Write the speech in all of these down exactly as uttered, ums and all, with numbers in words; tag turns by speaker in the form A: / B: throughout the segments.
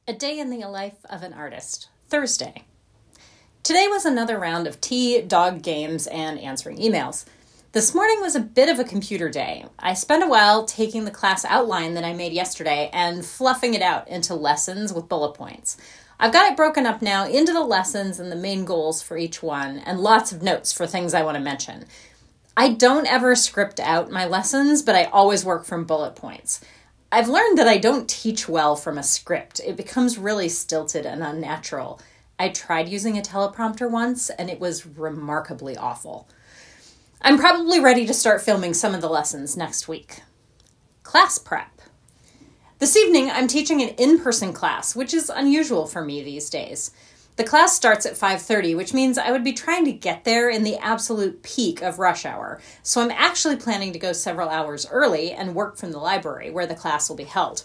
A: A day in the life of an artist. Thursday. Today was another round of tea, dog games, and answering emails. This morning was a bit of a computer day. I spent a while taking the class outline that I made yesterday and fluffing it out into lessons with bullet points. I've got it broken up now into the lessons and the main goals for each one, and lots of notes for things I want to mention. I don't ever script out my lessons, but I always work from bullet points. I've learned that I don't teach well from a script. It becomes really stilted and unnatural. I tried using a teleprompter once, and it was remarkably awful. I'm probably ready to start filming some of the lessons next week. Class prep. This evening, I'm teaching an in-person class, which is unusual for me these days. The class starts at five thirty, which means I would be trying to get there in the absolute peak of rush hour. So I'm actually planning to go several hours early and work from the library where the class will be held.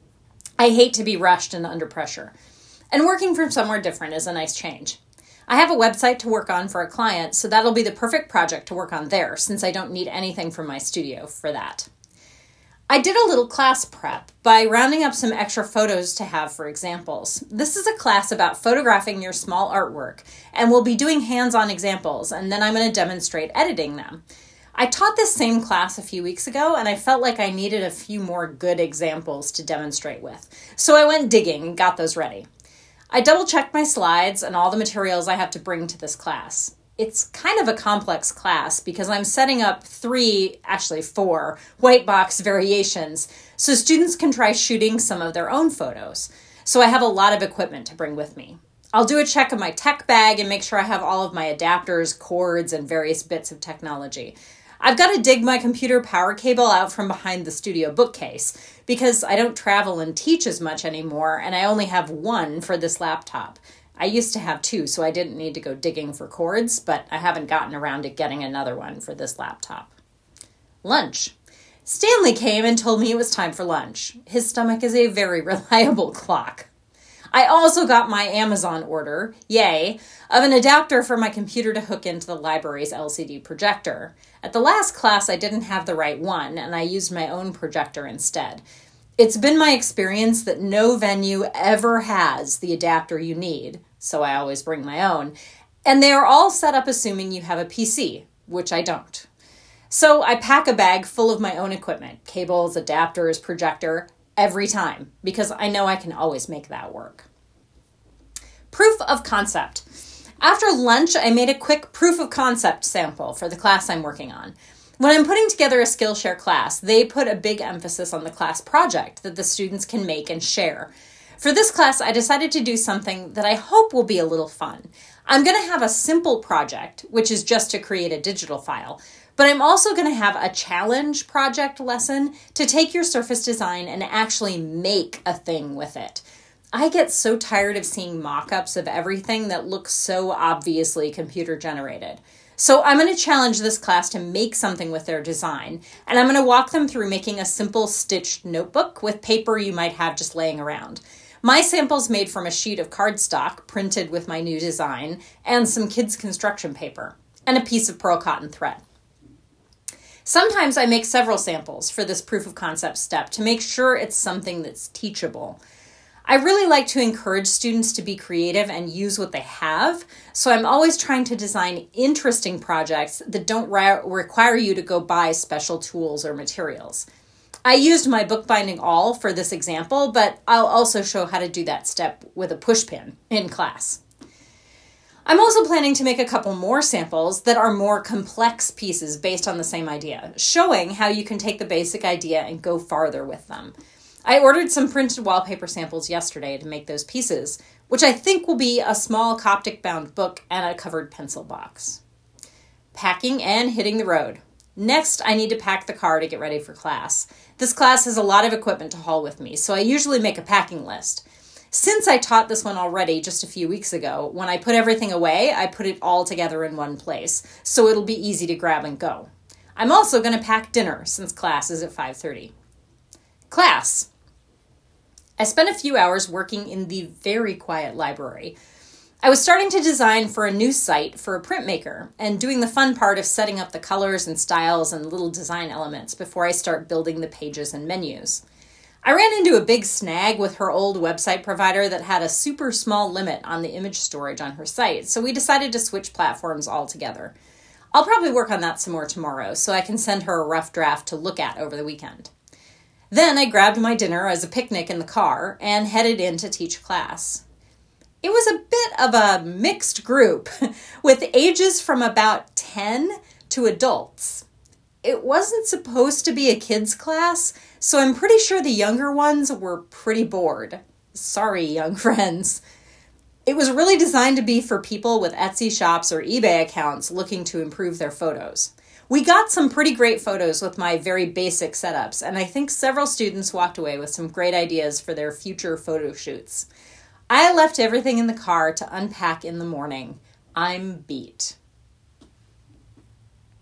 A: I hate to be rushed and under pressure. And working from somewhere different is a nice change. I have a website to work on for a client, so that'll be the perfect project to work on there, since I don't need anything from my studio for that. I did a little class prep by rounding up some extra photos to have for examples. This is a class about photographing your small artwork, and we'll be doing hands-on examples, and then I'm going to demonstrate editing them. I taught this same class a few weeks ago, and I felt like I needed a few more good examples to demonstrate with. So I went digging and got those ready. I double-checked my slides and all the materials I have to bring to this class. It's kind of a complex class because I'm setting up three, actually four, white box variations so students can try shooting some of their own photos. So I have a lot of equipment to bring with me. I'll do a check of my tech bag and make sure I have all of my adapters, cords, and various bits of technology. I've got to dig my computer power cable out from behind the studio bookcase because I don't travel and teach as much anymore, and I only have one for this laptop. I used to have two, so I didn't need to go digging for cords, but I haven't gotten around to getting another one for this laptop. Lunch. Stanley came and told me it was time for lunch. His stomach is a very reliable clock. I also got my Amazon order, yay, of an adapter for my computer to hook into the library's L C D projector. At the last class, I didn't have the right one, and I used my own projector instead. It's been my experience that no venue ever has the adapter you need, so I always bring my own, and they are all set up assuming you have a P C, which I don't. So I pack a bag full of my own equipment, cables, adapters, projector, every time, because I know I can always make that work. Proof of concept. After lunch, I made a quick proof of concept sample for the class I'm working on. When I'm putting together a Skillshare class, they put a big emphasis on the class project that the students can make and share. For this class, I decided to do something that I hope will be a little fun. I'm going to have a simple project, which is just to create a digital file, but I'm also going to have a challenge project lesson to take your Surface design and actually make a thing with it. I get so tired of seeing mock-ups of everything that looks so obviously computer generated. So I'm going to challenge this class to make something with their design, and I'm going to walk them through making a simple stitched notebook with paper you might have just laying around. My sample's made from a sheet of cardstock printed with my new design and some kids' construction paper and a piece of pearl cotton thread. Sometimes I make several samples for this proof of concept step to make sure it's something that's teachable. I really like to encourage students to be creative and use what they have, so I'm always trying to design interesting projects that don't re- require you to go buy special tools or materials. I used my bookbinding awl for this example, but I'll also show how to do that step with a push pin in class. I'm also planning to make a couple more samples that are more complex pieces based on the same idea, showing how you can take the basic idea and go farther with them. I ordered some printed wallpaper samples yesterday to make those pieces, which I think will be a small Coptic-bound book and a covered pencil box. Packing and hitting the road. Next, I need to pack the car to get ready for class. This class has a lot of equipment to haul with me, so I usually make a packing list. Since I taught this one already just a few weeks ago, when I put everything away, I put it all together in one place, so it'll be easy to grab and go. I'm also going to pack dinner since class is at five thirty. Class. I spent a few hours working in the very quiet library. I was starting to design for a new site for a printmaker and doing the fun part of setting up the colors and styles and little design elements before I start building the pages and menus. I ran into a big snag with her old website provider that had a super small limit on the image storage on her site, so we decided to switch platforms altogether. I'll probably work on that some more tomorrow, so I can send her a rough draft to look at over the weekend. Then I grabbed my dinner as a picnic in the car and headed in to teach class. It was a bit of a mixed group, with ages from about ten to adults. It wasn't supposed to be a kids' class, so I'm pretty sure the younger ones were pretty bored. Sorry, young friends. It was really designed to be for people with Etsy shops or eBay accounts looking to improve their photos. We got some pretty great photos with my very basic setups, and I think several students walked away with some great ideas for their future photo shoots. I left everything in the car to unpack in the morning. I'm beat.